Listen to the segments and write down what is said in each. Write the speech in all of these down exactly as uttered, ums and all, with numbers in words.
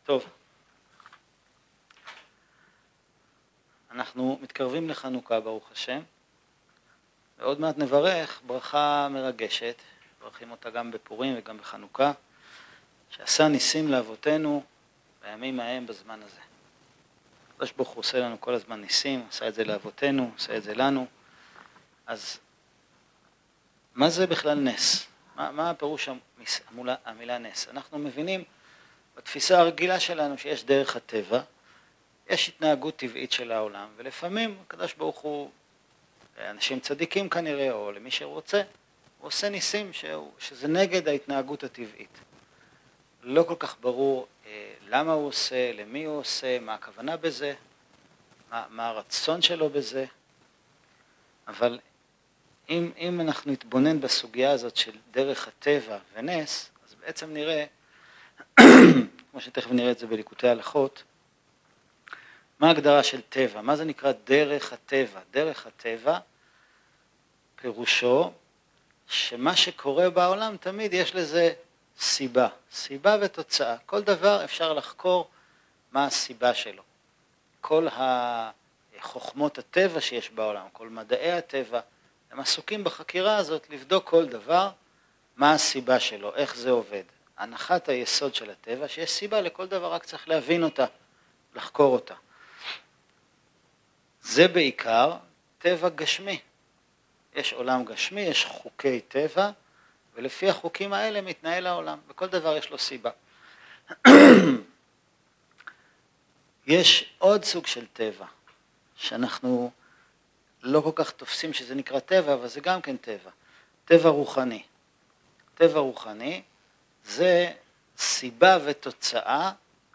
טוב, אנחנו מתקרבים לחנוכה ברוך השם, ועוד מעט נברך ברכה מרגשת, ברכים אותה גם בפורים וגם בחנוכה, שעשה ניסים לאבותינו בימים ההם בזמן הזה. הקדוש ברוך הוא עושה לנו כל הזמן ניסים, עשה את זה לאבותינו, עושה את זה לנו. אז מה זה בכלל נס? מה, מה הפירוש המילה, המילה נס? אנחנו מבינים בתפיסה הרגילה שלנו שיש דרך הטבע, יש התנהגות טבעית של העולם, ולפעמים הקדוש ברוך הוא, אנשים צדיקים כנראה, או למי שרוצה, הוא עושה ניסים שהוא, שזה נגד ההתנהגות הטבעית. לא כל כך ברור אה, למה הוא עושה, למי הוא עושה, מה הכוונה בזה, מה, מה הרצון שלו בזה, אבל אם, אם אנחנו נתבונן בסוגיה הזאת של דרך הטבע ונס, אז בעצם נראה, כמו שתכף נראה את זה בליקוטי הלכות, מה ההגדרה של טבע? מה זה נקרא דרך הטבע? דרך הטבע פירושו שמה שקורה בעולם תמיד יש לזה סיבה, סיבה ותוצאה. כל דבר אפשר לחקור מה הסיבה שלו. כל החוכמות הטבע שיש בעולם, כל מדעי הטבע, הם עסוקים בחקירה הזאת לבדוק כל דבר, מה הסיבה שלו, איך זה עובד. הנחת היסוד של הטבע שיש סיבה לכל דבר, רק צריך להבין אותה, לחקור אותה. זה בעיקר טבע גשמי. יש עולם גשמי, יש חוקי טבע, ולפי החוקים האלה מתנהל העולם, וכל דבר יש לו סיבה. יש עוד סוג של טבע, שאנחנו לא כל כך תופסים שזה נקרא טבע, אבל זה גם כן טבע. טבע רוחני. טבע רוחני זה סיבה ותוצאה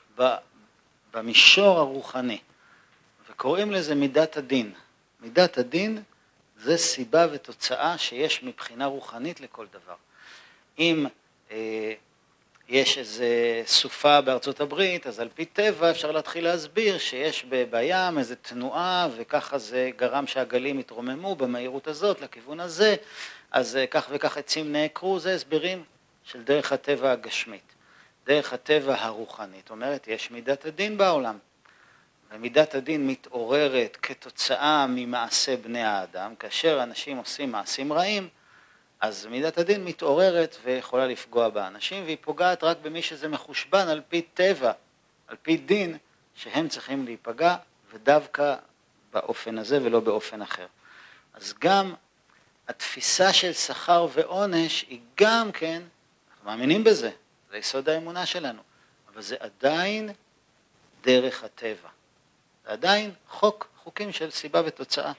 במישור הרוחני. וקוראים לזה מידת הדין. מידת הדין זה סיבה ותוצאה שיש מבחינה רוחנית לכל דבר. אם אה, יש איזה סופה בארצות הברית, אז על פי טבע אפשר להתחיל להסביר שיש בים איזו תנועה, וככה זה גרם שהגלים התרוממו במהירות הזאת לכיוון הזה, אז כך וכך עצים נעקרו, זה הסברים של דרך הטבע הגשמית. דרך הטבע הרוחנית אומרת, יש מידת הדין בעולם. ומידת הדין מתעוררת כתוצאה ממעשה בני האדם, כאשר אנשים עושים מעשים רעים, אז מידת הדין מתעוררת ויכולה לפגוע באנשים, והיא פוגעת רק במי שזה מחושבן על פי טבע, על פי דין, שהם צריכים להיפגע, ודווקא באופן הזה ולא באופן אחר. אז גם התפיסה של שכר ועונש היא גם כן, אנחנו מאמינים בזה, זה יסוד האמונה שלנו, אבל זה עדיין דרך הטבע. זה עדיין חוק, חוקים של סיבה ותוצאה.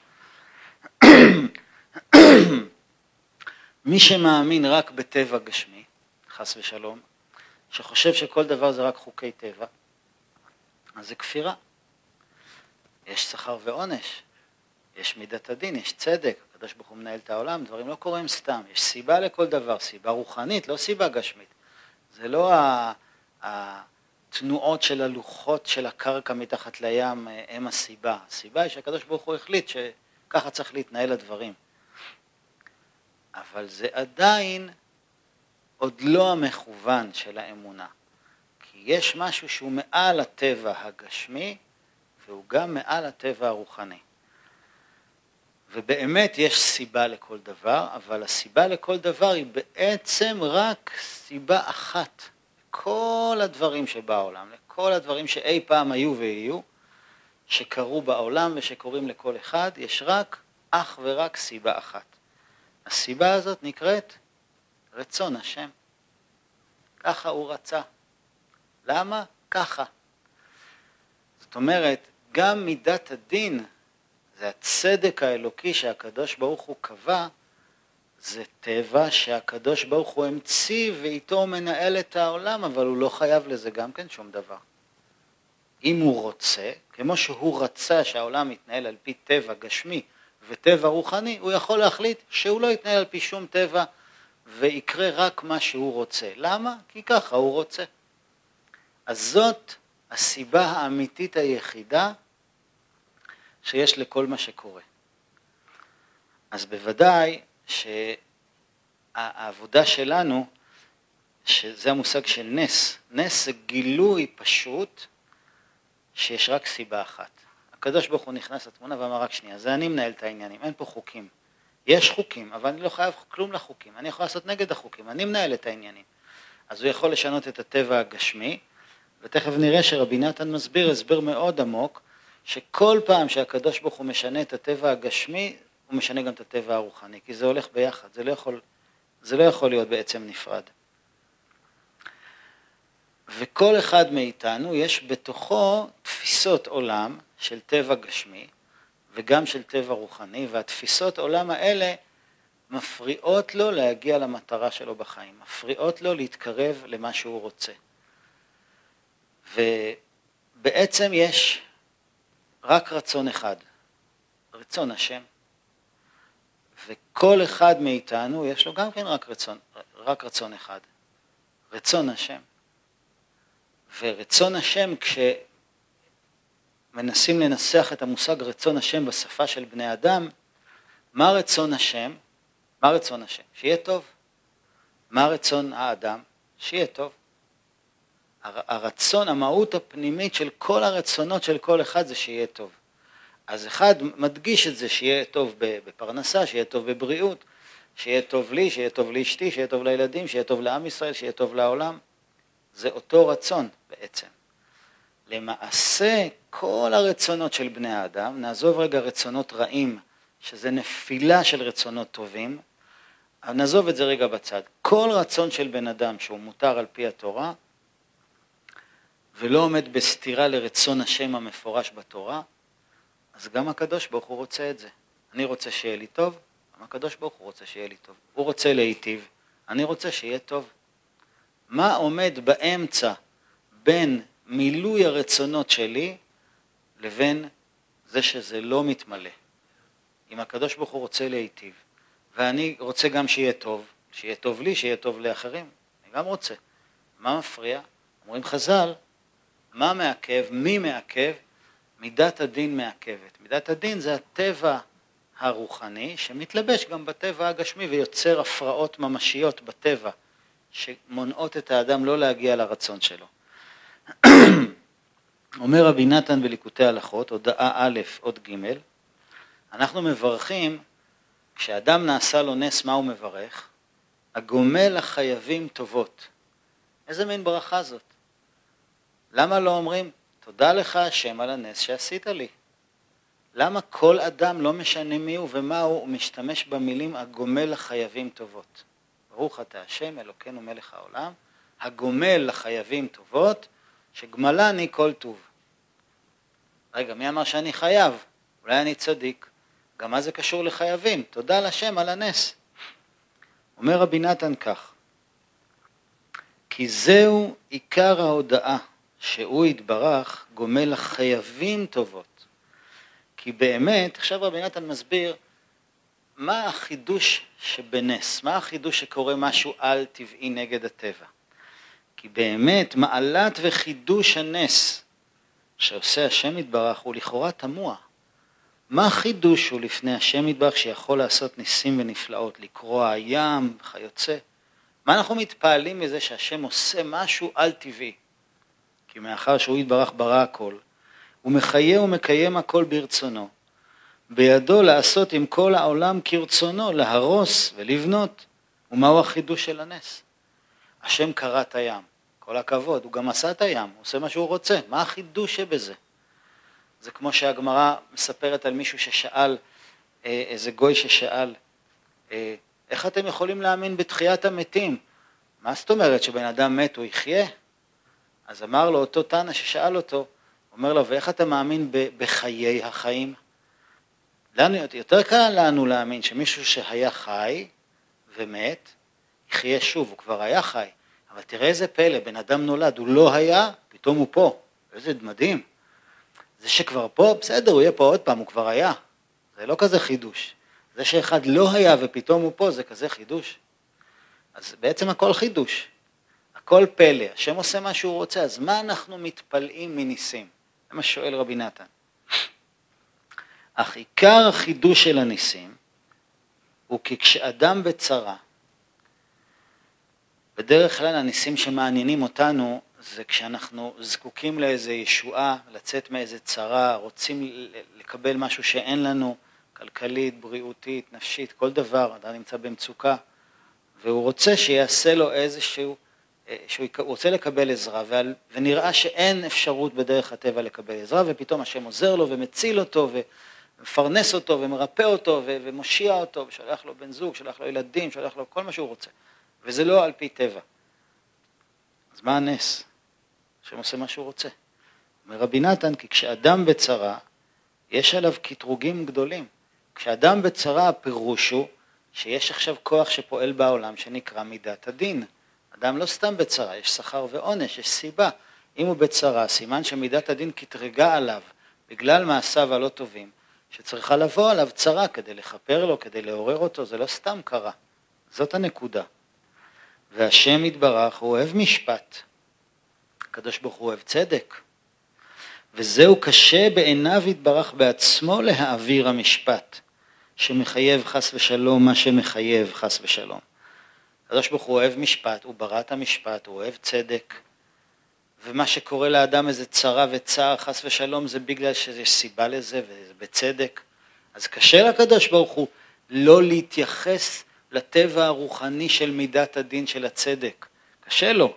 מי שמאמין רק בטבע גשמי, חס ושלום, שחושב שכל דבר זה רק חוקי טבע, אז זה כפירה. יש שכר ועונש, יש מידת הדין, יש צדק, הקדוש ברוך הוא מנהל את העולם, דברים לא קורים סתם, יש סיבה לכל דבר, סיבה רוחנית, לא סיבה גשמית. זה לא התנועות של הלוחות של הקרקע מתחת לים הם הסיבה. הסיבה היא שהקדוש ברוך הוא החליט שככה צריך להתנהל הדברים. אבל זה עדיין עוד לא המכוון של האמונה. כי יש משהו שהוא מעל הטבע הגשמי, והוא גם מעל הטבע הרוחני. ובאמת יש סיבה לכל דבר, אבל הסיבה לכל דבר היא בעצם רק סיבה אחת. כל הדברים שבעולם, לכל הדברים שאי פעם היו ויהיו, שקרו בעולם ושקורים לכל אחד, יש רק, אך ורק סיבה אחת. הסיבה הזאת נקראת רצון השם. ככה הוא רצה. למה? ככה. זאת אומרת, גם מידת הדין, זה הצדק האלוקי שהקדוש ברוך הוא קבע, זה טבע שהקדוש ברוך הוא המציא ואיתו מנהל את העולם, אבל הוא לא חייב לזה גם כן שום דבר. אם הוא רוצה, כמו שהוא רצה שהעולם יתנהל על פי טבע גשמי וטבע רוחני, הוא יכול להחליט שהוא לא יתנהל על פי שום טבע ויקרה רק מה שהוא רוצה. למה? כי ככה הוא רוצה. אז זאת הסיבה האמיתית היחידה שיש לכל מה שקורה. אז בוודאי שהעבודה שלנו, שזה המושג של נס. נס זה גילוי פשוט שיש רק סיבה אחת. הקדוש ברוך הוא נכנס לתמונה ואמר רק שנייה, זה אני מנהל את העניינים, אין פה חוקים. יש חוקים, אבל אני לא חייב כלום לחוקים, אני יכול לעשות נגד החוקים, אני מנהל את העניינים. אז הוא יכול לשנות את הטבע הגשמי, ותכף נראה שרבי נתן מסביר הסבר מאוד עמוק, שכל פעם שהקדוש ברוך הוא משנה את הטבע הגשמי, הוא משנה גם את הטבע הרוחני, כי זה הולך ביחד, זה לא יכול, זה לא יכול להיות בעצם נפרד. וכל אחד מאיתנו יש בתוכו תפיסות עולם של טבע גשמי, וגם של טבע רוחני, והתפיסות עולם האלה מפריעות לו להגיע למטרה שלו בחיים, מפריעות לו להתקרב למה שהוא רוצה. ובעצם יש רק רצון אחד, רצון השם. וכל אחד מאיתנו יש לו גם כן רק רצון, רק רצון אחד, רצון השם. ורצון השם, כשמנסים לנסח את המושג רצון השם בשפה של בני אדם, מה רצון השם? מה רצון השם? שיהיה טוב. מה רצון האדם? שיהיה טוב. הרצון, המהות הפנימית של כל הרצונות של כל אחד זה שיהיה טוב. אז אחד מדגיש את זה, שיהיה טוב בפרנסה, שיהיה טוב בבריאות, שיהיה טוב לי, שיהיה טוב לאשתי, שיהיה טוב לילדים, שיהיה טוב לעם ישראל, שיהיה טוב לעולם. זה אותו רצון בעצם. למעשה, כל הרצונות של בני האדם, נעזוב רגע רצונות רעים, שזה נפילה של רצונות טובים, אבל נעזוב את זה רגע בצד. כל רצון של בן אדם שהוא מותר על פי התורה, ולא עומד בסתירה לרצון השם המפורש בתורה, אז גם הקדוש ברוך הוא רוצה את זה. אני רוצה שיהיה לי טוב, גם הקדוש ברוך הוא רוצה שיהיה לי טוב. הוא רוצה להיטיב, אני רוצה שיהיה טוב. מה עומד באמצע בין מילוי הרצונות שלי לבין זה שזה לא מתמלא? אם הקדוש ברוך הוא רוצה להיטיב, ואני רוצה גם שיהיה טוב, שיהיה טוב לי, שיהיה טוב לאחרים, אני גם רוצה. מה מפריע? אומרים חז"ל, מה מעכב, מי מעכב? מידת הדין מעכבת. מידת הדין זה הטבע הרוחני שמתלבש גם בטבע הגשמי ויוצר הפרעות ממשיות בטבע שמונעות את האדם לא להגיע לרצון שלו. אומר רבי נתן בליקוטי הלכות, הודעה א' עוד ג', אנחנו מברכים, כשאדם נעשה לו נס, מה הוא מברך? הגומל לחייבים טובות. איזה מין ברכה זאת? למה לא אומרים, תודה לך השם על הנס שעשית לי? למה כל אדם לא משנה מי הוא ומה הוא, הוא משתמש במילים הגומל לחייבים טובות? ברוך אתה השם אלוקינו מלך העולם, הגומל לחייבים טובות, שגמלני כל טוב. רגע, מי אמר שאני חייב? אולי אני צדיק. גם מה זה קשור לחייבים? תודה לשם על הנס. אומר רבי נתן כך, כי זהו עיקר ההודעה, שהוא יתברך גומל לחייבים טובות. כי באמת, עכשיו רבי נתן מסביר, מה החידוש שבנס? מה החידוש שקורה משהו על טבעי נגד הטבע? כי באמת מעלת וחידוש הנס שעושה השם יתברך הוא לכאורה תמוה. מה החידוש הוא לפני השם יתברך שיכול לעשות ניסים ונפלאות, לקרוע הים וכיוצא? מה אנחנו מתפעלים מזה שהשם עושה משהו על טבעי? כי מאחר שהוא יתברך ברא הכל, הוא מחיה ומקיים הכל ברצונו. בידו לעשות עם כל העולם כרצונו, להרוס ולבנות. ומהו החידוש של הנס? השם קרא את הים, כל הכבוד, הוא גם עשה את הים, הוא עושה מה שהוא רוצה. מה החידוש שבזה? זה כמו שהגמרא מספרת על מישהו ששאל, איזה גוי ששאל, איך אתם יכולים להאמין בתחיית המתים? מה זאת אומרת שבן אדם מת הוא יחיה? אז אמר לו אותו תנא ששאל אותו, אומר לו, ואיך אתה מאמין בחיי החיים? לנו, יותר קל לנו להאמין שמישהו שהיה חי ומת, יחיה שוב, הוא כבר היה חי. אבל תראה איזה פלא, בן אדם נולד, הוא לא היה, פתאום הוא פה. איזה מדהים. זה שכבר פה, בסדר, הוא יהיה פה עוד פעם, הוא כבר היה. זה לא כזה חידוש. זה שאחד לא היה ופתאום הוא פה, זה כזה חידוש. אז בעצם הכל חידוש. הכל פלא. השם עושה מה שהוא רוצה, אז מה אנחנו מתפלאים מניסים? זה מה שואל רבי נתן. אך עיקר החידוש של הניסים הוא כי כשאדם בצרה, בדרך כלל הניסים שמעניינים אותנו זה כשאנחנו זקוקים לאיזו ישועה, לצאת מאיזו צרה, רוצים לקבל משהו שאין לנו, כלכלית, בריאותית, נפשית, כל דבר, אדם נמצא במצוקה, והוא רוצה שיעשה לו איזשהו, שהוא רוצה לקבל עזרה, ונראה שאין אפשרות בדרך הטבע לקבל עזרה, ופתאום השם עוזר לו ומציל אותו, ומפרנס אותו ומרפא אותו, ומושיע אותו, ושולח לו בן זוג, שולח לו ילדים, שולח לו כל מה שהוא רוצה. וזה לא על פי טבע. אז מה הנס? השם עושה מה שהוא רוצה. אומר רבי נתן, כי כשאדם בצרה, יש עליו קטרוגים גדולים. כשאדם בצרה, הפירוש הוא שיש עכשיו כוח שפועל בעולם שנקרא מידת הדין. אדם לא סתם בצרה, יש שכר ועונש, יש סיבה. אם הוא בצרה, סימן שמידת הדין קטרגה עליו בגלל מעשיו הלא טובים, שצריכה לבוא עליו צרה כדי לחפר לו, כדי לעורר אותו, זה לא סתם קרה. זאת הנקודה. והשם יתברך הוא אוהב משפט. הקדוש ברוך הוא אוהב צדק. וזהו קשה בעיניו יתברך בעצמו להעביר המשפט, שמחייב חס ושלום מה שמחייב חס ושלום. הקדוש ברוך הוא אוהב משפט, הוא ברא את המשפט, הוא אוהב צדק, ומה שקורה לאדם איזה צרה וצער חס ושלום זה בגלל שיש סיבה לזה וזה בצדק. אז קשה לקדוש ברוך הוא לא להתייחס לטבע הרוחני של מידת הדין של הצדק. קשה לו.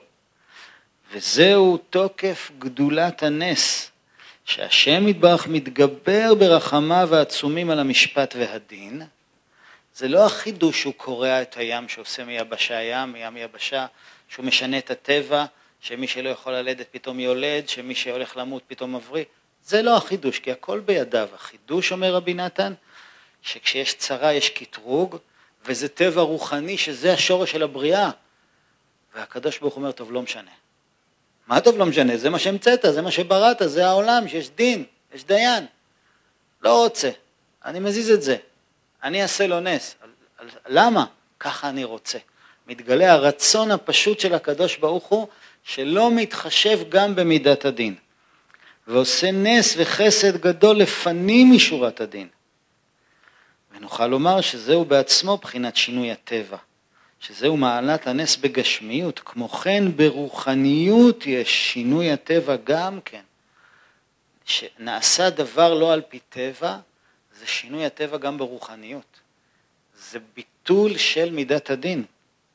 וזהו תוקף גדולת הנס, שהשם יתברך מתגבר ברחמיו העצומים על המשפט והדין. זה לא החידוש שהוא קורע את הים, שעושה מיבשה ים, מים יבשה, שהוא משנה את הטבע, שמי שלא יכול ללדת פתאום יולד, שמי שהולך למות פתאום מבריא. זה לא החידוש, כי הכל בידיו. החידוש, אומר רבי נתן, שכשיש צרה יש קטרוג, וזה טבע רוחני שזה השורש של הבריאה. והקדוש ברוך הוא אומר, טוב, לא משנה. מה טוב לא משנה? זה מה שהמצאת, זה מה שבראת, זה העולם, שיש דין, יש דיין. לא רוצה, אני מזיז את זה. אני אעשה לו נס. למה? ככה אני רוצה. מתגלה הרצון הפשוט של הקדוש ברוך הוא, שלא מתחשב גם במידת הדין. ועושה נס וחסד גדול לפנים משורת הדין. ונוכל לומר שזהו בעצמו בחינת שינוי הטבע. שזהו מעלת הנס בגשמיות, כמו כן ברוחניות יש שינוי הטבע גם כן. שנעשה דבר לא על פי טבע, זה שינוי הטבע גם ברוחניות. זה ביטול של מידת הדין.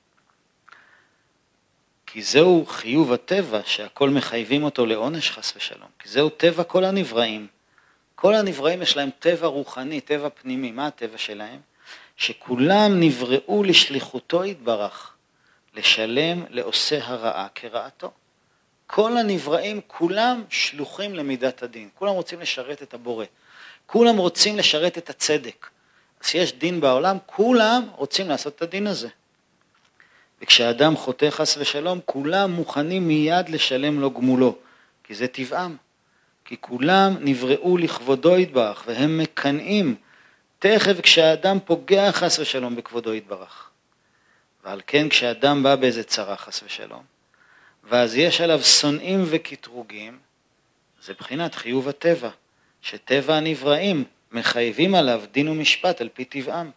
כי זהו חיוב הטבע שהכל מחייבים אותו לעונש חס ושלום. כי זהו טבע כל הנבראים. כל הנבראים יש להם טבע רוחני, טבע פנימי. מה הטבע שלהם? שכולם נבראו לשליחותו יתברך, לשלם לעושה הרעה כרעתו. כל הנבראים כולם שלוחים למידת הדין, כולם רוצים לשרת את הבורא, כולם רוצים לשרת את הצדק. אז יש דין בעולם, כולם רוצים לעשות את הדין הזה. וכשאדם חוטא חס ושלום, כולם מוכנים מיד לשלם לו גמולו, כי זה טבעם. כי כולם נבראו לכבודו יתברך, והם מקנאים, תכף כשהאדם פוגע חס ושלום בכבודו יתברך. ועל כן כשאדם בא באיזה צרה חס ושלום, ואז יש עליו שונאים וקטרוגים, זה בחינת חיוב הטבע, שטבע הנבראים מחייבים עליו דין ומשפט על פי טבעם.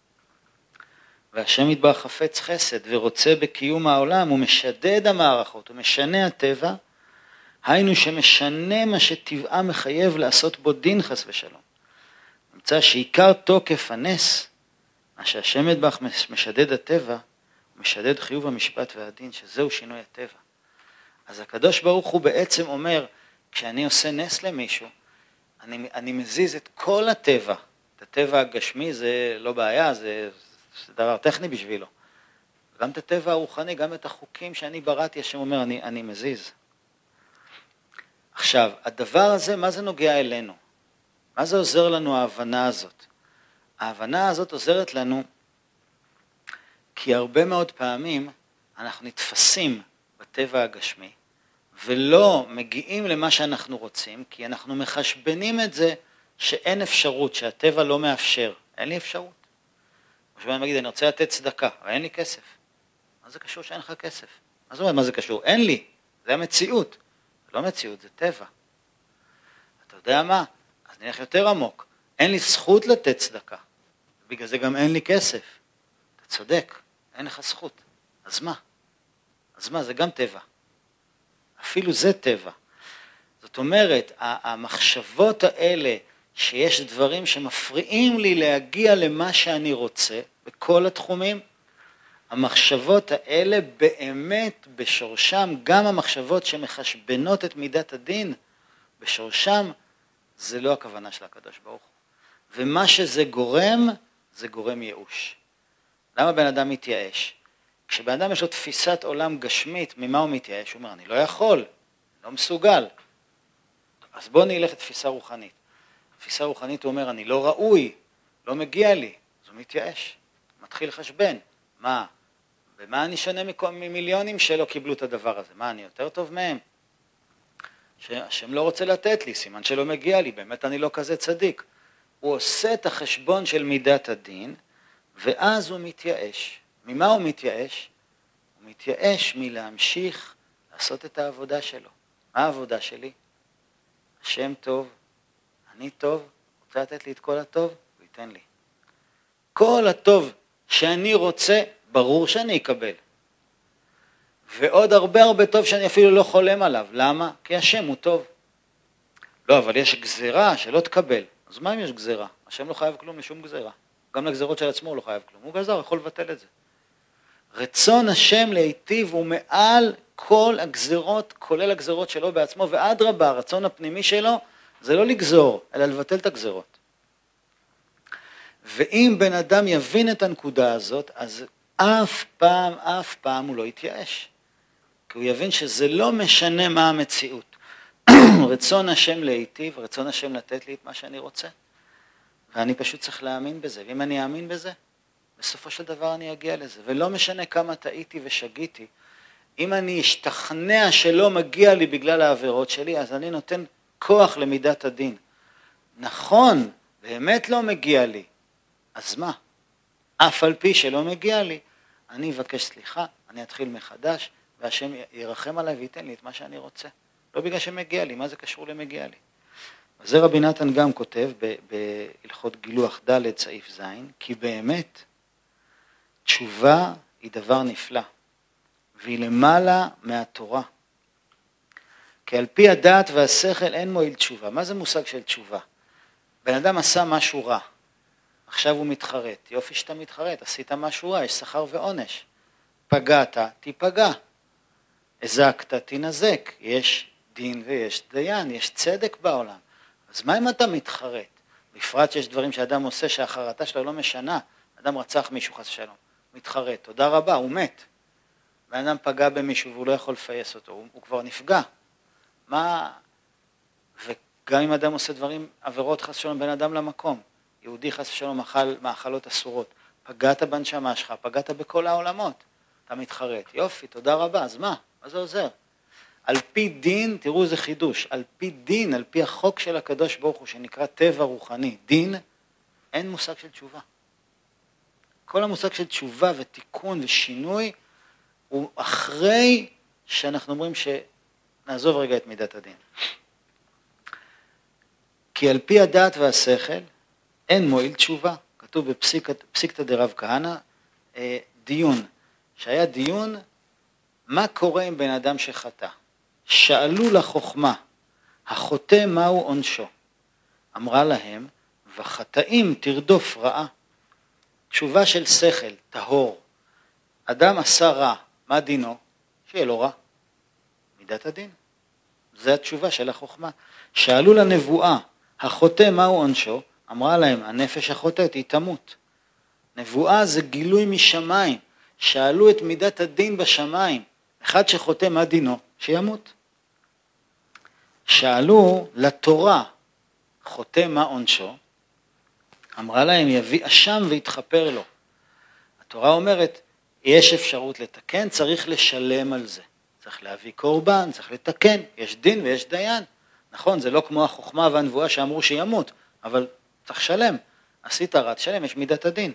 והשם יתברך חפץ חסד ורוצה בקיום העולם, הוא משדד המערכות, הוא משנה הטבע, היינו שמשנה מה שטבעה מחייב לעשות בו דין חס ושלום. נמצא שעיקר תוקף הנס, מה שהשם יתברך משדד הטבע, הוא משדד חיוב המשפט והדין, שזהו שינוי הטבע. אז הקדוש ברוך הוא בעצם אומר, כשאני עושה נס למישהו, אני, אני מזיז את כל הטבע. את הטבע הגשמי זה לא בעיה, זה, זה דבר טכני בשבילו. גם את הטבע הרוחני, גם את החוקים שאני בראתי, השם אומר, אני, אני מזיז. עכשיו, הדבר הזה, מה זה נוגע אלינו? מה זה עוזר לנו ההבנה הזאת? ההבנה הזאת עוזרת לנו כי הרבה מאוד פעמים אנחנו נתפסים בטבע הגשמי ולא מגיעים למה שאנחנו רוצים, כי אנחנו מחשבנים את זה שאין אפשרות, שהטבע לא מאפשר. אין לי אפשרות. עכשיו אני מגיד, אני רוצה לתת צדקה, אבל אין לי כסף. מה זה קשור שאין לך כסף? מה זאת אומרת, מה זה קשור? אין לי. זה המציאות. זה לא מציאות, זה טבע. אתה יודע מה? אז נלך יותר עמוק. אין לי זכות לתת צדקה. בגלל זה גם אין לי כסף. אתה צודק, אין לך זכות. אז מה? אז מה, זה גם טבע. אפילו זה טבע. זאת אומרת, המחשבות האלה, שיש דברים שמפריעים לי להגיע למה שאני רוצה, בכל התחומים, המחשבות האלה באמת בשורשם, גם המחשבות שמחשבנות את מידת הדין, בשורשם זה לא הכוונה של הקדוש ברוך הוא. ומה שזה גורם, זה גורם ייאוש. למה בן אדם מתייאש? כשבן אדם יש לו תפיסת עולם גשמית, ממה הוא מתייאש? הוא אומר, אני לא יכול, לא מסוגל. אז בוא נלך לתפיסה רוחנית. תפיסה רוחנית הוא אומר, אני לא ראוי, לא מגיע לי. אז הוא מתייאש, מתחיל חשבן. מה? ומה אני שונה ממיליונים שלא קיבלו את הדבר הזה? מה, אני יותר טוב מהם? שהשם לא רוצה לתת לי, סימן שלא מגיע לי, באמת אני לא כזה צדיק. הוא עושה את החשבון של מידת הדין, ואז הוא מתייאש. ממה הוא מתייאש? הוא מתייאש מלהמשיך לעשות את העבודה שלו. מה העבודה שלי? השם טוב, אני טוב, רוצה לתת לי את כל הטוב, הוא ייתן לי. כל הטוב שאני רוצה, ברור שאני אקבל. ועוד הרבה הרבה טוב שאני אפילו לא חולם עליו. למה? כי השם הוא טוב. לא, אבל יש גזירה שלא תקבל. אז מה אם יש גזירה? השם לא חייב כלום לשום גזירה. גם לגזירות של עצמו הוא לא חייב כלום. הוא גזר, יכול לבטל את זה. רצון השם להיטיב הוא מעל כל הגזירות, כולל הגזירות שלו בעצמו, ועד רבה, הרצון הפנימי שלו, זה לא לגזור, אלא לבטל את הגזירות. ואם בן אדם יבין את הנקודה הזאת, אז אף פעם, אף פעם הוא לא יתייאש. כי הוא יבין שזה לא משנה מה המציאות. רצון השם להיטיב, רצון השם לתת לי את מה שאני רוצה. ואני פשוט צריך להאמין בזה. ואם אני אאמין בזה, בסופו של דבר אני אגיע לזה. ולא משנה כמה טעיתי ושגיתי. אם אני אשתכנע שלא מגיע לי בגלל העבירות שלי, אז אני נותן כוח למידת הדין. נכון, באמת לא מגיע לי. אז מה? אף על פי שלא מגיע לי, אני אבקש סליחה, אני אתחיל מחדש, והשם ירחם עליי וייתן לי את מה שאני רוצה. לא בגלל שמגיע לי, מה זה קשור למגיע לי? וזה רבי נתן גם כותב בהלכות גילוח ד' סעיף ז', כי באמת תשובה היא דבר נפלא, והיא למעלה מהתורה. כי על פי הדעת והשכל אין מועיל תשובה. מה זה מושג של תשובה? בן אדם עשה משהו רע, עכשיו הוא מתחרט. יופי שאתה מתחרט, עשית משהו רע, יש שכר ועונש. פגעת, תיפגע. הזקת, תנזק. יש דין ויש דיין, יש צדק בעולם. אז מה אם אתה מתחרט? בפרט שיש דברים שאדם עושה שהחרטה שלו לא משנה. אדם רצח מישהו חס ושלום, מתחרט, תודה רבה, הוא מת. בן אדם פגע במישהו והוא לא יכול לפייס אותו, הוא, הוא כבר נפגע. מה? וגם אם אדם עושה דברים, עבירות חס ושלום בן אדם למקום. יהודי חס ושלום אכל מאכלות אסורות. פגעת בנשמה שלך, פגעת בכל העולמות. אתה מתחרט, יופי, תודה רבה, אז מה? מה זה עוזר? על פי דין, תראו איזה חידוש, על פי דין, על פי החוק של הקדוש ברוך הוא, שנקרא טבע רוחני, דין, אין מושג של תשובה. כל המושג של תשובה ותיקון ושינוי, הוא אחרי שאנחנו אומרים שנעזוב רגע את מידת הדין. כי על פי הדעת והשכל, אין מועיל תשובה. כתוב בפסיקתא דרב כהנא, דיון, שהיה דיון, מה קורה עם בן אדם שחטא? שאלו לחוכמה, החוטא מהו עונשו? אמרה להם, וחטאים תרדוף רעה. תשובה של שכל, טהור. אדם עשה רע, מה דינו? שיהיה לו רע. מידת הדין. זו התשובה של החוכמה. שאלו לנבואה, החוטא מהו עונשו? אמרה להם, הנפש החוטאת היא תמות. נבואה זה גילוי משמיים. שאלו את מידת הדין בשמיים. אחד שחוטא מה דינו? שימות. שאלו לתורה, חוטא מה עונשו? אמרה להם, יביא אשם ויתחפר לו. התורה אומרת, יש אפשרות לתקן, צריך לשלם על זה. צריך להביא קורבן, צריך לתקן, יש דין ויש דיין. נכון, זה לא כמו החוכמה והנבואה שאמרו שימות, אבל צריך שלם. עשית רע, תשלם, יש מידת הדין.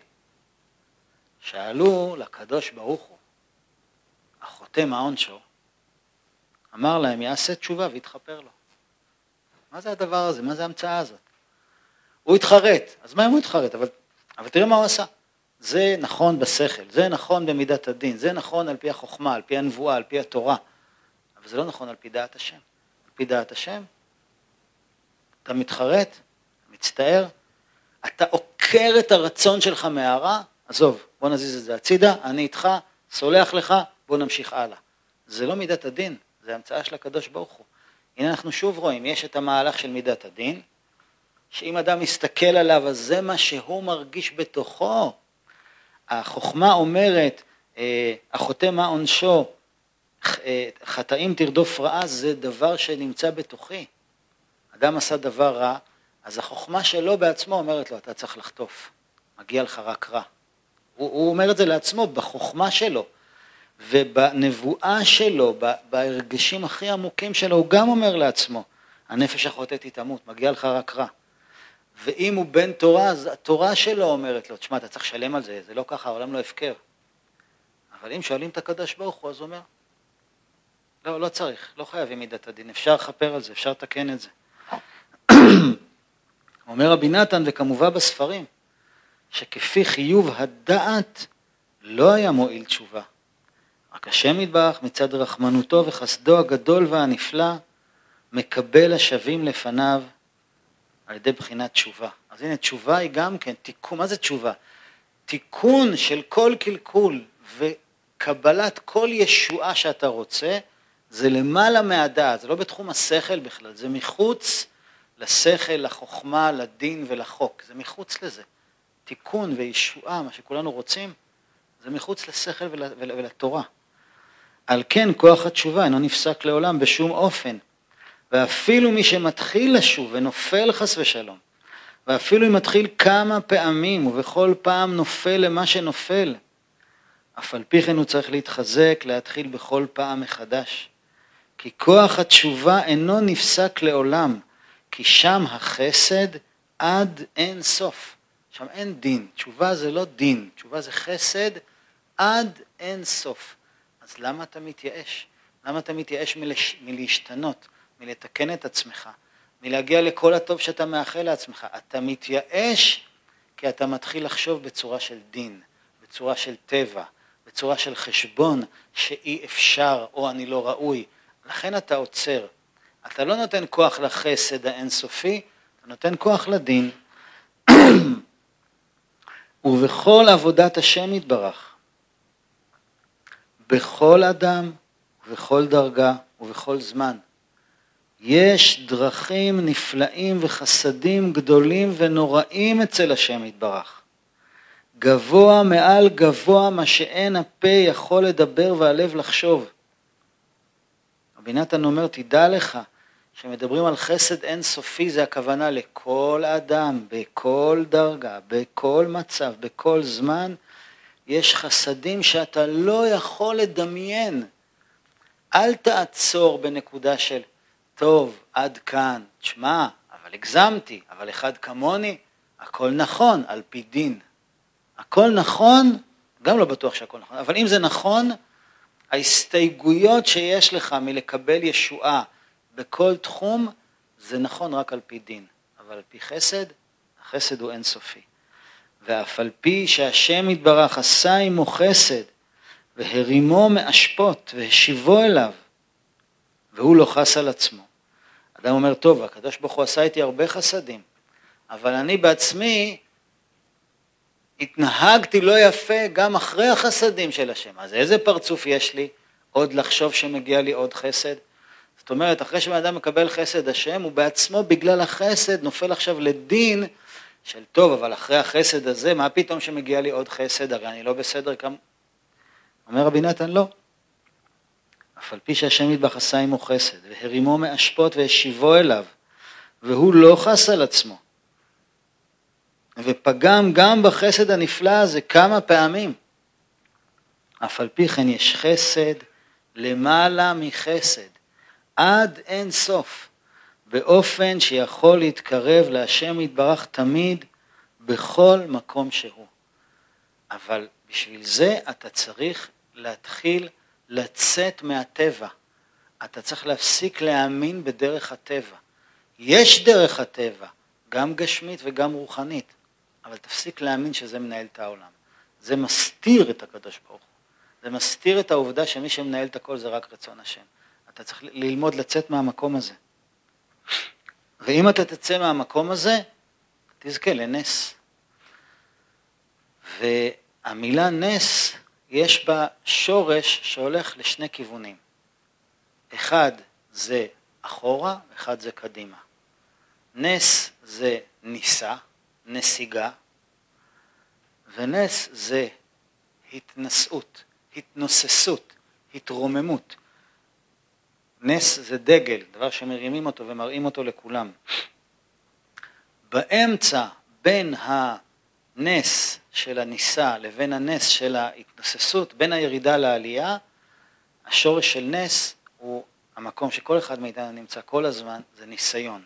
שאלו לקדוש ברוך הוא, החוטא מה עונשו? אמר להם, יעשה תשובה ויתחפר לו. מה זה הדבר הזה? מה זה ההמצאה הזאת? הוא התחרט, אז מה אם הוא התחרט? אבל, אבל תראה מה הוא עשה. זה נכון בשכל, זה נכון במידת הדין, זה נכון על פי החוכמה, על פי הנבואה, על פי התורה, אבל זה לא נכון על פי דעת השם. על פי דעת השם, אתה מתחרט, מצטער, אתה עוקר את הרצון שלך מהרע, עזוב, בוא נזיז את זה הצידה, אני איתך, סולח לך, בוא נמשיך הלאה. זה לא מידת הדין, זה המצאה של הקדוש ברוך הוא. הנה אנחנו שוב רואים, יש את המהלך של מידת הדין, שאם אדם מסתכל עליו, אז זה מה שהוא מרגיש בתוכו. החוכמה אומרת, החוטא מה עונשו, חטאים תרדוף רעה, זה דבר שנמצא בתוכי. אדם עשה דבר רע, אז החוכמה שלו בעצמו אומרת לו, אתה צריך לחטוף, מגיע לך רק רע. הוא, הוא אומר את זה לעצמו, בחוכמה שלו, ובנבואה שלו, בהרגשים הכי עמוקים שלו, הוא גם אומר לעצמו, הנפש החוטאת היא תמות, מגיע לך רק רע. ואם הוא בן תורה, אז התורה שלו אומרת לו, תשמע, אתה צריך לשלם על זה, זה לא ככה, העולם לא הפקר. אבל אם שואלים את הקדוש ברוך הוא, אז הוא אומר, לא, לא צריך, לא חייבים מידת הדין, אפשר לחפר על זה, אפשר לתקן את זה. אומר רבי נתן, וכמובן בספרים, שכפי חיוב הדעת לא היה מועיל תשובה. רק השם יתברך מצד רחמנותו וחסדו הגדול והנפלא, מקבל השווים לפניו על ידי בחינת תשובה. אז הנה, תשובה היא גם כן, תיקון, מה זה תשובה? תיקון של כל קלקול וקבלת כל ישועה שאתה רוצה, זה למעלה מהדעת, זה לא בתחום השכל בכלל, זה מחוץ לשכל, לחוכמה, לדין ולחוק, זה מחוץ לזה. תיקון וישועה, מה שכולנו רוצים, זה מחוץ לשכל ול, ול, ולתורה. על כן כוח התשובה אינו נפסק לעולם בשום אופן, ואפילו מי שמתחיל לשוב ונופל חס ושלום, ואפילו אם מתחיל כמה פעמים ובכל פעם נופל למה שנופל, אף על פי כן הוא צריך להתחזק, להתחיל בכל פעם מחדש. כי כוח התשובה אינו נפסק לעולם, כי שם החסד עד אין סוף. שם אין דין, תשובה זה לא דין, תשובה זה חסד עד אין סוף. אז למה אתה מתייאש? למה אתה מתייאש מלש... מלהשתנות, מלתקן את עצמך, מלהגיע לכל הטוב שאתה מאחל לעצמך? אתה מתייאש כי אתה מתחיל לחשוב בצורה של דין, בצורה של טבע, בצורה של חשבון שאי אפשר או אני לא ראוי. לכן אתה עוצר. אתה לא נותן כוח לחסד האינסופי, אתה נותן כוח לדין. ובכל עבודת השם יתברך, בכל אדם ובכל דרגה ובכל זמן, יש דרכים נפלאים וחסדים גדולים ונוראים אצל השם יתברך. גבוה מעל גבוה מה שאין הפה יכול לדבר והלב לחשוב. רבי נתן אומר, תדע לך, שמדברים על חסד אין סופי, זה הכוונה לכל אדם, בכל דרגה, בכל מצב, בכל זמן, יש חסדים שאתה לא יכול לדמיין. אל תעצור בנקודה של, טוב, עד כאן, תשמע, אבל הגזמתי, אבל אחד כמוני, הכל נכון, על פי דין. הכל נכון, גם לא בטוח שהכל נכון, אבל אם זה נכון, ההסתייגויות שיש לך מלקבל ישועה בכל תחום, זה נכון רק על פי דין. אבל על פי חסד, החסד הוא אינסופי. ואף על פי שהשם יתברך עשה עמו חסד, והרימו מאשפות, והשיבו אליו, והוא לא חס על עצמו. אדם אומר, טוב, הקדוש ברוך הוא עשה איתי הרבה חסדים, אבל אני בעצמי התנהגתי לא יפה גם אחרי החסדים של השם. אז איזה פרצוף יש לי עוד לחשוב שמגיע לי עוד חסד? זאת אומרת, אחרי שבאדם מקבל חסד השם, הוא בעצמו בגלל החסד נופל עכשיו לדין של טוב, אבל אחרי החסד הזה, מה פתאום שמגיע לי עוד חסד? הרי אני לא בסדר כמה... אומר רבי נתן, לא. אף על פי שהשם יתברך עשה עמו חסד, והרימו מאשפות והשיבו אליו, והוא לא חס על עצמו, ופגם גם בחסד הנפלא הזה כמה פעמים. אף על פי כן יש חסד למעלה מחסד, עד אין סוף, באופן שיכול להתקרב להשם יתברך תמיד, בכל מקום שהוא. אבל בשביל זה אתה צריך להתחיל לצאת מהטבע. אתה צריך להפסיק להאמין בדרך הטבע. יש דרך הטבע, גם גשמית וגם רוחנית, אבל תפסיק להאמין שזה מנהל את העולם. זה מסתיר את הקדוש ברוך הוא. זה מסתיר את העובדה שמי שמנהל את הכל זה רק רצון השם. אתה צריך ללמוד לצאת מהמקום הזה. ואם אתה תצא מהמקום הזה, תזכה לנס. והמילה נס, יש בה שורש שהולך לשני כיוונים. אחד זה אחורה, אחד זה קדימה. נס זה ניסה, נסיגה, ונס זה התנסות, התנוססות, התרוממות. נס זה דגל, דבר שמרימים אותו ומראים אותו לכולם. באמצע בין הנס של הניסה לבין הנס של ההתנוססות, בין הירידה לעלייה, השורש של נס הוא המקום שכל אחד מאיתנו נמצא כל הזמן, זה ניסיון.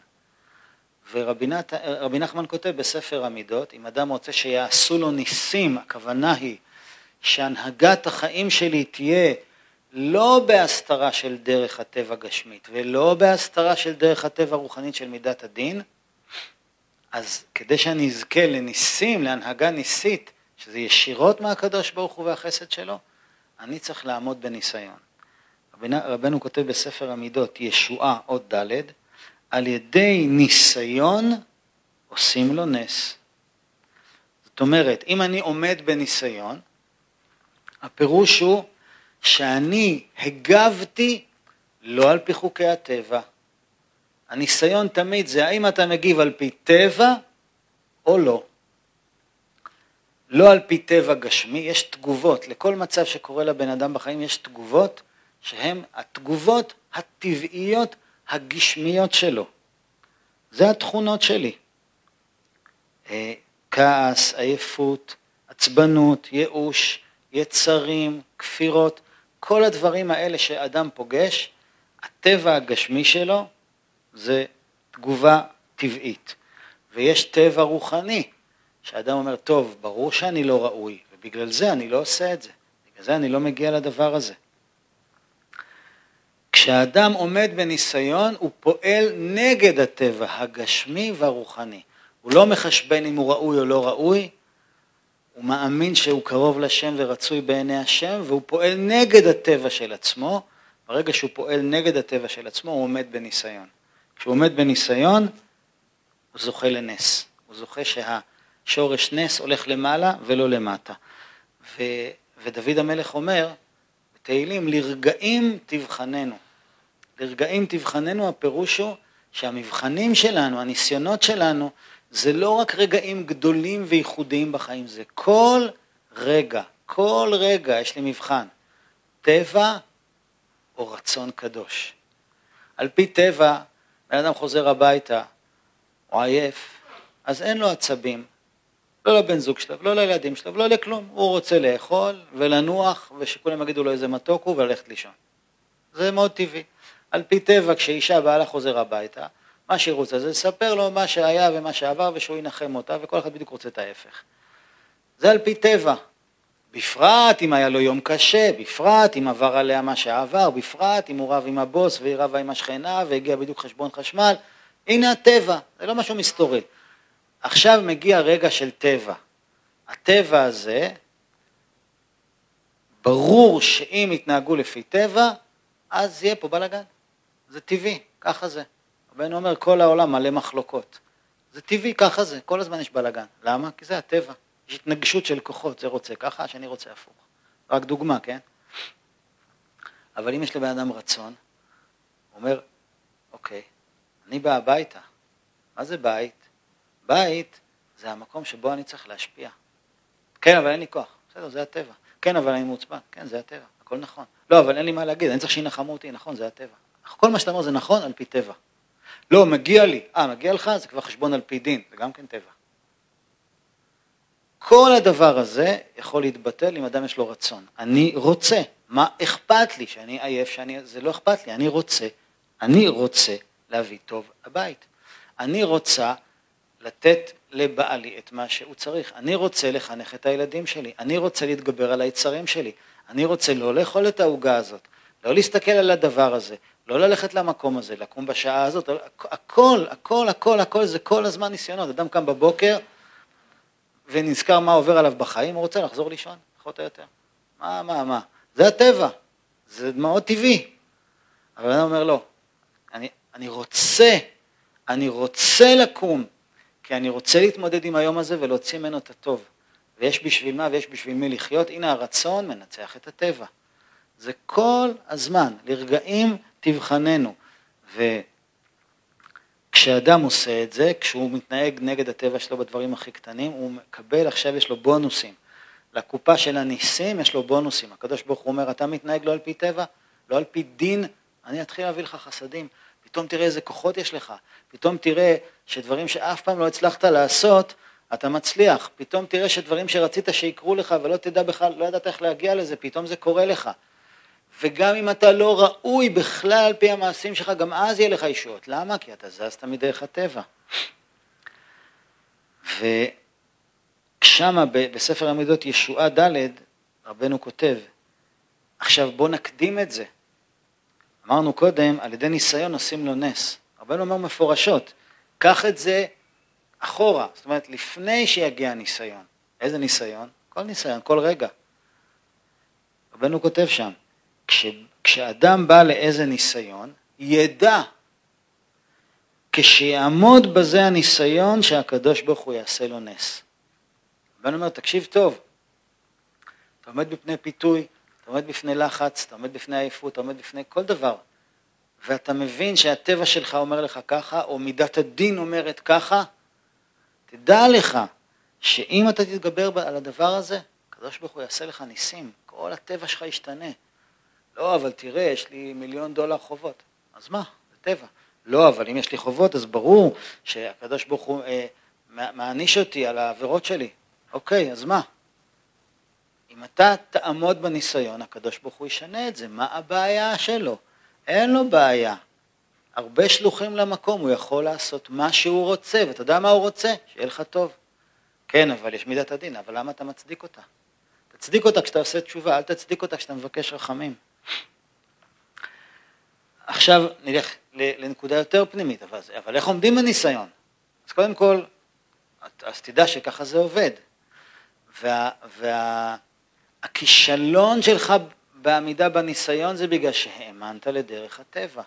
ורבי נחמן כותב בספר המידות, אם אדם רוצה שיעשו לו ניסים, הכוונה היא שהנהגת החיים שלי תהיה לא בהסתרה של דרך הטבע גשמית, ולא בהסתרה של דרך הטבע רוחנית של מידת הדין, אז כדי שאני אזכה לניסים, להנהגה ניסית, שזה ישירות מהקדוש ברוך הוא והחסד שלו, אני צריך לעמוד בניסיון. רבנו כותב בספר המידות, ישועה עוד ד', על ידי ניסיון עושים לו נס. זאת אומרת, אם אני עומד בניסיון, הפירוש הוא שאני הגבתי לא על פי חוקי הטבע. הניסיון תמיד זה האם אתה מגיב על פי טבע או לא. לא על פי טבע גשמי, יש תגובות, לכל מצב שקורה לבן אדם בחיים יש תגובות, שהן התגובות הטבעיות הגשמיות שלו. זה התכונות שלי. כעס, עייפות, עצבנות, ייאוש, יצרים, כפירות, כל הדברים האלה שאדם פוגש, הטבע הגשמי שלו זה תגובה טבעית. ויש טבע רוחני, שאדם אומר, טוב, ברור שאני לא ראוי, ובגלל זה אני לא עושה את זה. בגלל זה אני לא מגיע לדבר הזה. כשאדם עומד בניסיון, הוא פועל נגד הטבע הגשמי והרוחני. הוא לא מחשבן אם הוא ראוי או לא ראוי, הוא מאמין שהוא קרוב לשם ורצוי בעיני השם, והוא פועל נגד הטבע של עצמו. ברגע שהוא פועל נגד הטבע של עצמו, הוא עומד בניסיון. כשהוא עומד בניסיון, הוא זוכה לנס. הוא זוכה שהשורש נס הולך למעלה ולא למטה. ו... ודוד המלך אומר, בתהילים, לרגעים תבחננו. לרגעים תבחננו, הפירוש הוא שהמבחנים שלנו, הניסיונות שלנו, זה לא רק רגעים גדולים וייחודיים בחיים, זה כל רגע, כל רגע יש לי מבחן. טבע או רצון קדוש. על פי טבע, בן אדם חוזר הביתה, הוא עייף, אז אין לו עצבים, לא לבן זוג שלו, לא לילדים שלו, לא לכלום. הוא רוצה לאכול ולנוח, ושכולם יגידו לו איזה מתוק הוא וללכת לישון. זה מאוד טבעי. על פי טבע, כשאישה בעלה חוזר הביתה, מה שהיא רוצה זה לספר לו מה שהיה ומה שעבר, ושהוא ינחם אותה, וכל אחד בדיוק רוצה את ההפך. זה על פי טבע. בפרט אם היה לו יום קשה, בפרט אם עבר עליה מה שעבר, בפרט אם הוא רב עם הבוס והיא רבה עם השכנה, והגיע בדיוק חשבון חשמל. הנה הטבע, זה לא משהו מסתורי. עכשיו מגיע רגע של טבע. הטבע הזה, ברור שאם יתנהגו לפי טבע, אז יהיה פה בלגן. זה טבעי, ככה זה. רבנו אומר, כל העולם מלא מחלוקות. זה טבעי, ככה זה, כל הזמן יש בלגן. למה? כי זה הטבע. יש התנגשות של כוחות, זה רוצה ככה, השני רוצה הפוך. רק דוגמה, כן? אבל אם יש לבן אדם רצון, הוא אומר, אוקיי, אני בא הביתה. מה זה בית? בית זה המקום שבו אני צריך להשפיע. כן, אבל אין לי כוח. בסדר, זה הטבע. כן, אבל אני מוצבן. כן, זה הטבע. הכל נכון. לא, אבל אין לי מה להגיד. אני צריך שינחמו אותי. נכון, זה הטבע. כל מה שאתה אומר זה נכון על פי טבע. לא, מגיע לי. אה, מגיע לך? זה כבר חשבון על פי דין. זה גם כן טבע. כל הדבר הזה יכול להתבטל אם אדם יש לו רצון. אני רוצה. מה אכפת לי? שאני עייף, שאני... זה לא אכפת לי. אני רוצה. אני רוצה להביא טוב הבית. אני רוצה לתת לבעלי את מה שהוא צריך. אני רוצה לחנך את הילדים שלי. אני רוצה להתגבר על היצרים שלי. אני רוצה לא לאכול את ההוגה הזאת. לא להסתכל על הדבר הזה. לא ללכת למקום הזה. לקום בשעה הזאת. הכל, הכל, הכל, הכל זה כל הזמן ניסיונות. אדם קם בבוקר, ונזכר מה עובר עליו בחיים, הוא רוצה לחזור לישון, פחות או יותר. מה, מה, מה? זה הטבע, זה מאוד טבעי. אבל אני אומר לא, אני, אני רוצה, אני רוצה לקום, כי אני רוצה להתמודד עם היום הזה ולהוציא ממנו את הטוב. ויש בשביל מה ויש בשביל מי לחיות, הנה הרצון מנצח את הטבע. זה כל הזמן, לרגעים תבחננו. וכשאדם עושה את זה, כשהוא מתנהג נגד הטבע שלו בדברים הכי קטנים, הוא מקבל, עכשיו יש לו בונוסים. לקופה של הניסים יש לו בונוסים. הקדוש ברוך הוא אומר, אתה מתנהג לא על פי טבע, לא על פי דין, אני אתחיל להביא לך חסדים. פתאום תראה איזה כוחות יש לך, פתאום תראה שדברים שאף פעם לא הצלחת לעשות, אתה מצליח. פתאום תראה שדברים שרצית שיקרו לך ולא תדע בכלל, לא ידעת איך להגיע לזה, פתאום זה קורה לך. וגם אם אתה לא ראוי בכלל על פי המעשים שלך, גם אז יהיה לך ישועות. למה? כי אתה זזת מדרך הטבע. ושמה בספר המידות ישועה ד' רבנו כותב, עכשיו בוא נקדים את זה. אמרנו קודם, על ידי ניסיון עושים לו נס. רבנו אומר מפורשות, קח את זה אחורה, זאת אומרת לפני שיגיע הניסיון. איזה ניסיון? כל ניסיון, כל רגע. רבנו כותב שם, כש, כשאדם בא לאיזה ניסיון, ידע, כשיעמוד בזה הניסיון שהקדוש ברוך הוא יעשה לו נס. רבנו אומר, תקשיב טוב, אתה עומד בפני פיתוי, אתה עומד בפני לחץ, אתה עומד בפני עייפות, אתה עומד בפני כל דבר, ואתה מבין שהטבע שלך אומר לך ככה, או מידת הדין אומרת ככה, תדע לך שאם אתה תתגבר על הדבר הזה, הקדוש ברוך הוא יעשה לך ניסים, כל הטבע שלך ישתנה. לא, אבל תראה, יש לי מיליון דולר חובות. אז מה? זה טבע. לא, אבל אם יש לי חובות, אז ברור שהקדוש ברוך הוא אה, מעניש אותי על העבירות שלי. אוקיי, אז מה? אם אתה תעמוד בניסיון, הקדוש ברוך הוא ישנה את זה. מה הבעיה שלו? אין לו בעיה. הרבה שלוחים למקום, הוא יכול לעשות מה שהוא רוצה, ואתה יודע מה הוא רוצה? שיהיה לך טוב. כן, אבל יש מידת הדין, אבל למה אתה מצדיק אותה? תצדיק אותה כשאתה עושה תשובה, אל תצדיק אותה כשאתה מבקש רחמים. עכשיו נלך לנקודה יותר פנימית, אבל, אבל איך עומדים בניסיון? אז קודם כל, אז תדע שככה זה עובד. וה, וה, הכישלון שלך בעמידה בניסיון זה בגלל שהאמנת לדרך הטבע.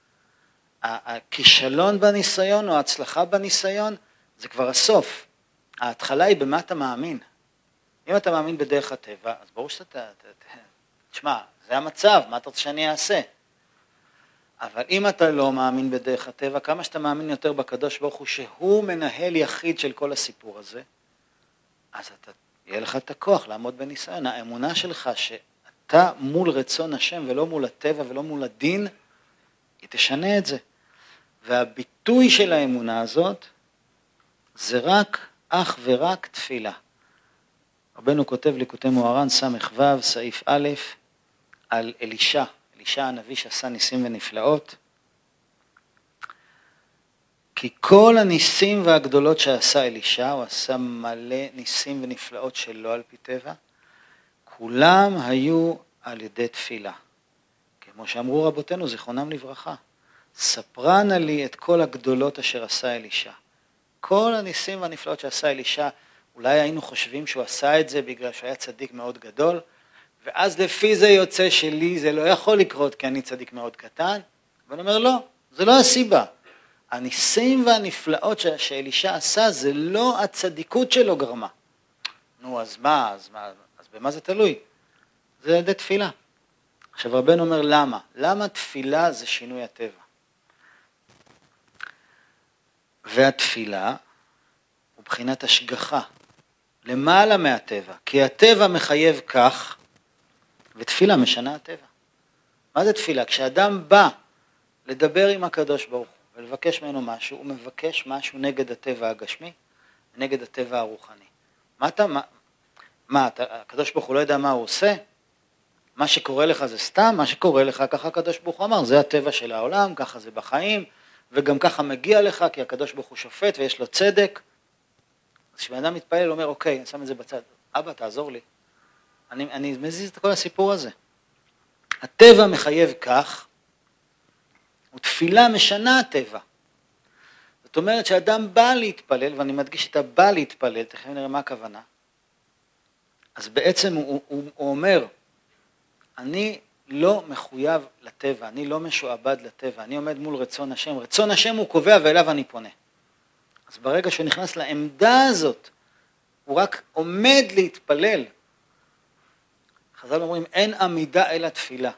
הכישלון בניסיון או ההצלחה בניסיון זה כבר הסוף. ההתחלה היא במה אתה מאמין. אם אתה מאמין בדרך הטבע, אז ברור שאתה, תשמע, זה המצב, מה אתה רוצה שאני אעשה? אבל אם אתה לא מאמין בדרך הטבע, כמה שאתה מאמין יותר בקדוש ברוך הוא, שהוא מנהל יחיד של כל הסיפור הזה, אז אתה, יהיה לך את הכוח לעמוד בניסיון. האמונה שלך שאתה מול רצון השם ולא מול הטבע ולא מול הדין, היא תשנה את זה. והביטוי של האמונה הזאת, זה רק, אך ורק תפילה. רבנו כותב ליקוטי מוהר"ן, סמך ו', סעיף א', על אלישע, אלישע הנביא שעשה ניסים ונפלאות. כי כל הניסים והגדולות שעשה אלישע, הוא עשה מלא ניסים ונפלאות שלא על פי טבע, כולם היו על ידי תפילה. כמו שאמרו רבותינו, זיכרונם לברכה, ספרה נא לי את כל הגדולות אשר עשה אלישע. כל הניסים והנפלאות שעשה אלישע, אולי היינו חושבים שהוא עשה את זה בגלל שהוא היה צדיק מאוד גדול, ואז לפי זה יוצא שלי זה לא יכול לקרות כי אני צדיק מאוד קטן, ואני אומר לא, זה לא הסיבה. הניסים והנפלאות שאלישע עשה זה לא הצדיקות שלו גרמה. נו אז מה, אז, מה, אז במה זה תלוי? זה על ידי תפילה. עכשיו רבנו אומר למה? למה תפילה זה שינוי הטבע? והתפילה הוא בחינת השגחה, למעלה מהטבע, כי הטבע מחייב כך, ותפילה משנה הטבע. מה זה תפילה? כשאדם בא לדבר עם הקדוש ברוך הוא ולבקש ממנו משהו, הוא מבקש משהו נגד הטבע הגשמי, נגד הטבע הרוחני. מה אתה, מה, מה אתה, הקדוש ברוך הוא לא יודע מה הוא עושה? מה שקורה לך זה סתם, מה שקורה לך, ככה הקדוש ברוך הוא אמר, זה הטבע של העולם, ככה זה בחיים, וגם ככה מגיע לך, כי הקדוש ברוך הוא שופט ויש לו צדק. אז כשאדם מתפלל, אומר, אוקיי, אני שם את זה בצד, אבא, תעזור לי. אני, אני מזיז את כל הסיפור הזה. הטבע מחייב כך, ותפילה משנה הטבע. זאת זאת אומרת שאדם בא להתפלל, ואני מדגיש את הבא להתפלל, תכף נראה מה הכוונה. אז בעצם הוא, הוא, הוא אומר, אני לא מחויב לטבע, אני לא משועבד לטבע, אני עומד מול רצון השם, רצון השם הוא קובע ואליו אני פונה. אז ברגע שהוא נכנס לעמדה הזאת, הוא רק עומד להתפלל. חז"ל אומרים, אין עמידה אלא תפילה.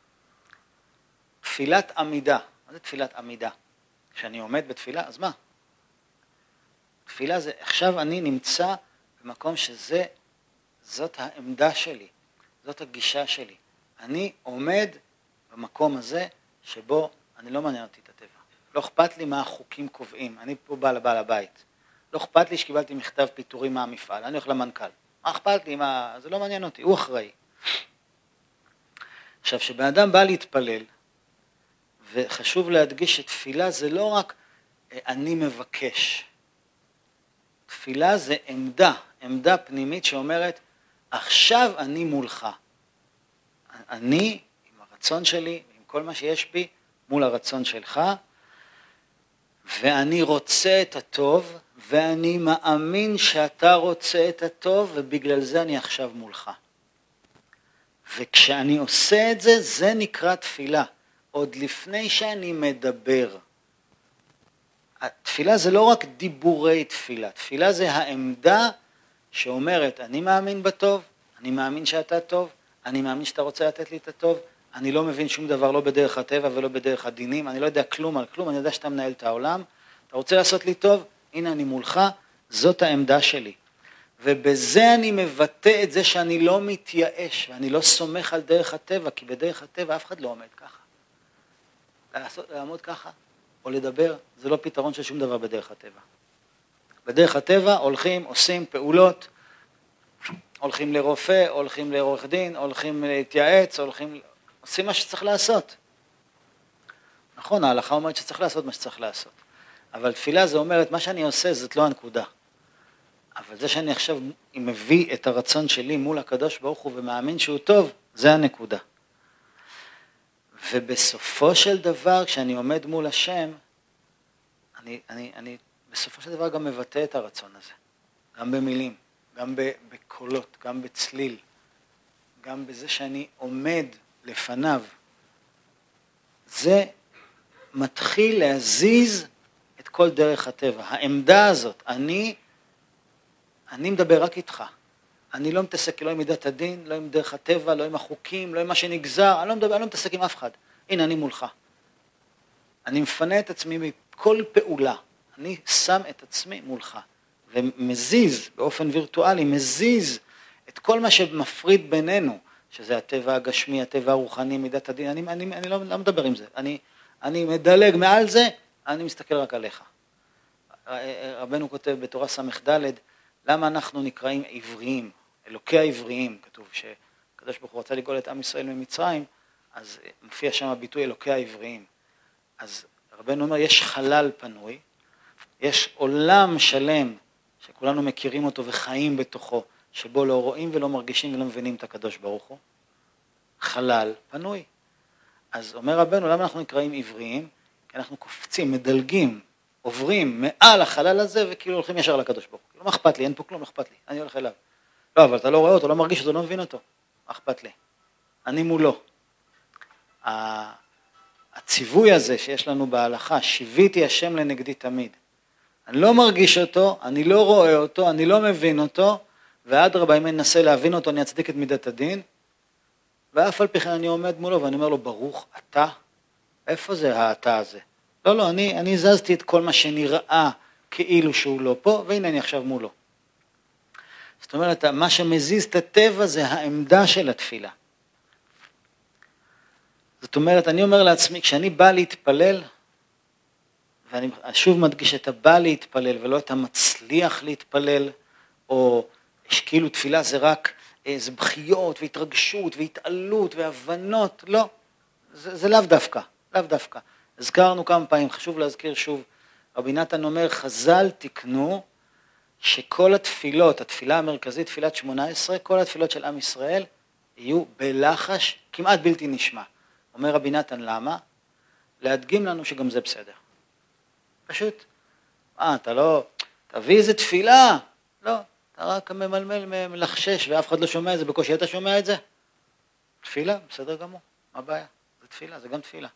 תפילת עמידה. מה זה תפילת עמידה? כשאני עומד בתפילה, אז מה? תפילה זה, עכשיו אני נמצא במקום שזה, זאת העמדה שלי, זאת הגישה שלי. אני עומד במקום הזה שבו אני לא מעניין אותי את הטבע. לא אכפת לי מה החוקים קובעים, אני פה בעל בעל הבית. לא אכפת לי שקיבלתי מכתב פיטורים מהמפעל, אני הולך למנכ"ל. מה אכפת לי? מה... זה לא מעניין אותי, הוא אחראי. עכשיו, שבאדם בא להתפלל, וחשוב להדגיש שתפילה זה לא רק אני מבקש. תפילה זה עמדה, עמדה פנימית שאומרת, עכשיו אני מולך. אני, עם הרצון שלי, עם כל מה שיש בי, מול הרצון שלך, ואני רוצה את הטוב, ואני מאמין שאתה רוצה את הטוב, ובגלל זה אני עכשיו מולך. וכשאני עושה את זה, זה נקרא תפילה. עוד לפני שאני מדבר. התפילה זה לא רק דיבורי תפילה. תפילה זה העמדה שאומרת, אני מאמין בטוב, אני מאמין שאתה טוב, אני מאמין שאתה רוצה לתת לי את הטוב, אני לא מבין שום דבר לא בדרך הטבע ולא בדרך הדינים, אני לא יודע כלום על כלום, אני יודע שאתה מנהל את העולם, אתה רוצה לעשות לי טוב, הנה אני מולך, זאת העמדה שלי. ובזה אני מבטא את זה שאני לא מתייאש, ואני לא סומך על דרך הטבע, כי בדרך הטבע אף אחד לא עומד ככה. לעשות, לעמוד ככה, או לדבר, זה לא פתרון של שום דבר בדרך הטבע. בדרך הטבע הולכים, עושים פעולות, הולכים לרופא, הולכים לעורך דין, הולכים להתייעץ, הולכים, עושים מה שצריך לעשות. נכון, ההלכה אומרת שצריך לעשות מה שצריך לעשות. אבל תפילה זה אומרת, מה שאני עושה זאת לא הנקודה. אבל זה שאני עכשיו מביא את הרצון שלי מול הקדוש ברוך הוא ומאמין שהוא טוב, זה הנקודה. ובסופו של דבר, כשאני עומד מול השם, אני, אני, אני בסופו של דבר גם מבטא את הרצון הזה. גם במילים, גם בקולות, גם בצליל, גם בזה שאני עומד לפניו. זה מתחיל להזיז את כל דרך הטבע. העמדה הזאת, אני, אני מדבר רק איתך. אני לא מתעסק לא עם מידת הדין, לא עם דרך הטבע, לא עם החוקים, לא עם מה שנגזר, אני לא, מדבר, אני לא מתעסק עם אף אחד. הנה, אני מולך. אני מפנה את עצמי מכל פעולה. אני שם את עצמי מולך. ומזיז, באופן וירטואלי, מזיז את כל מה שמפריד בינינו, שזה הטבע הגשמי, הטבע הרוחני, מידת הדין. אני, אני, אני לא, לא מדבר עם זה. אני, אני מדלג מעל זה, אני מסתכל רק עליך. רבנו כותב בתורה סמך ד' למה אנחנו נקראים עבריים, אלוקי העבריים, כתוב שקדוש ברוך הוא רצה לגאול את עם ישראל ממצרים, אז מופיע שם הביטוי אלוקי העבריים. אז רבנו אומר, יש חלל פנוי, יש עולם שלם שכולנו מכירים אותו וחיים בתוכו, שבו לא רואים ולא מרגישים ולא מבינים את הקדוש ברוך הוא. חלל פנוי. אז אומר רבנו, למה אנחנו נקראים עבריים? כי אנחנו קופצים, מדלגים, עוברים מעל החלל הזה וכאילו הולכים ישר לקדוש ברוך הוא. לא אכפת לי, אין פה כלום, לא אכפת לי, אני הולך אליו. לא, אבל אתה לא רואה אותו, לא מרגיש אותו, לא מבין אותו. מה אכפת לי? אני מולו. הציווי הזה שיש לנו בהלכה, שיוויתי השם לנגדי תמיד. אני לא מרגיש אותו, אני לא רואה אותו, אני לא מבין אותו, ואדרבה אם אני אנסה להבין אותו, אני אצדיק את מידת הדין, ואף על פי כן אני עומד מולו ואני אומר לו, ברוך אתה, איפה זה האתה הזה? לא, לא, אני, אני זזתי את כל מה שנראה כאילו שהוא לא פה, והנה אני עכשיו מולו. זאת אומרת, מה שמזיז את הטבע זה העמדה של התפילה. זאת אומרת, אני אומר לעצמי, כשאני בא להתפלל, ואני שוב מדגיש את הבא להתפלל, ולא את המצליח להתפלל, או שכאילו תפילה זה רק איזה בחיות והתרגשות והתעלות והבנות, לא, זה, זה לאו דווקא, לאו דווקא. הזכרנו כמה פעמים, חשוב להזכיר שוב, רבי נתן אומר, חז"ל תקנו שכל התפילות, התפילה המרכזית, תפילת שמונה עשרה, כל התפילות של עם ישראל יהיו בלחש כמעט בלתי נשמע. אומר רבי נתן, למה? להדגים לנו שגם זה בסדר. פשוט אה, אתה לא, תביא איזה תפילה. לא, אתה רק ממלמל, מלחשש, ואף אחד לא שומע את זה, בקושי אתה שומע את זה. תפילה, בסדר גמור, מה הבעיה? זה תפילה, זה גם תפילה.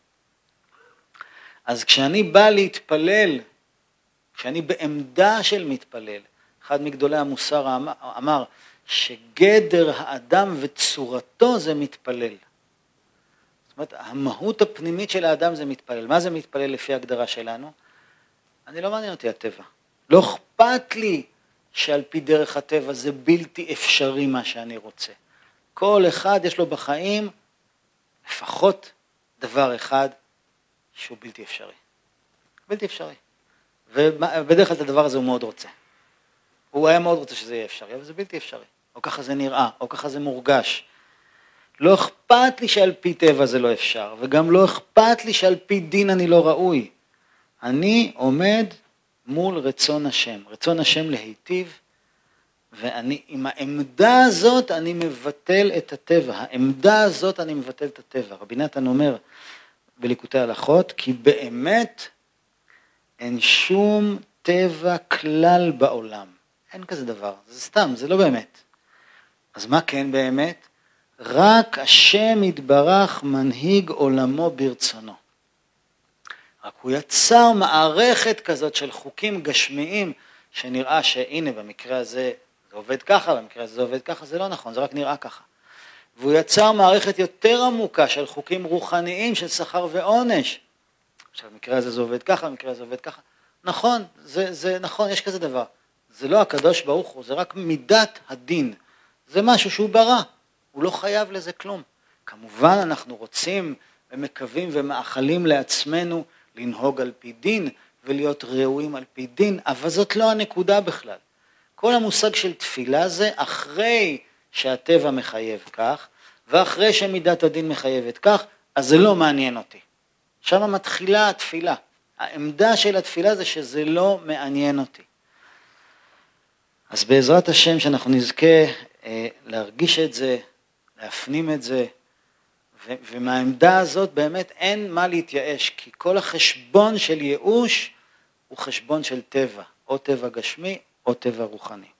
אז כשאני בא להתפלל, כשאני בעמדה של מתפלל, אחד מגדולי המוסר אמר שגדר האדם וצורתו זה מתפלל. זאת אומרת, המהות הפנימית של האדם זה מתפלל. מה זה מתפלל לפי הגדרה שלנו? אני לא מעניין אותי הטבע. לא אכפת לי שעל פי דרך הטבע זה בלתי אפשרי מה שאני רוצה. כל אחד יש לו בחיים לפחות דבר אחד שהוא בלתי אפשרי. בלתי אפשרי. ובדרך כלל את הדבר הזה הוא מאוד רוצה. הוא היה מאוד רוצה שזה יהיה אפשרי, אבל זה בלתי אפשרי. או ככה זה נראה, או ככה זה מורגש. לא אכפת לי שעל פי טבע זה לא אפשר, וגם לא אכפת לי שעל פי דין אני לא ראוי. אני עומד מול רצון השם. רצון השם להיטיב, ואני, עם העמדה הזאת אני מבטל את הטבע. העמדה הזאת אני מבטל את הטבע. רבי נתן אומר בליקוטי הלכות, כי באמת אין שום טבע כלל בעולם. אין כזה דבר, זה סתם, זה לא באמת. אז מה כן באמת? רק השם יתברך מנהיג עולמו ברצונו. רק הוא יצר מערכת כזאת של חוקים גשמיים, שנראה שהנה במקרה הזה זה עובד ככה, במקרה הזה זה עובד ככה, זה לא נכון, זה רק נראה ככה. והוא יצר מערכת יותר עמוקה של חוקים רוחניים של שכר ועונש. עכשיו במקרה הזה זה עובד ככה, במקרה הזה זה עובד ככה. נכון, זה, זה נכון, יש כזה דבר. זה לא הקדוש ברוך הוא, זה רק מידת הדין. זה משהו שהוא ברא, הוא לא חייב לזה כלום. כמובן אנחנו רוצים ומקווים ומאחלים לעצמנו לנהוג על פי דין ולהיות ראויים על פי דין, אבל זאת לא הנקודה בכלל. כל המושג של תפילה זה אחרי שהטבע מחייב כך, ואחרי שמידת הדין מחייבת כך, אז זה לא מעניין אותי. שם מתחילה התפילה. העמדה של התפילה זה שזה לא מעניין אותי. אז בעזרת השם שאנחנו נזכה אה, להרגיש את זה, להפנים את זה, ו- ומהעמדה הזאת באמת אין מה להתייאש, כי כל החשבון של ייאוש הוא חשבון של טבע, או טבע גשמי או טבע רוחני.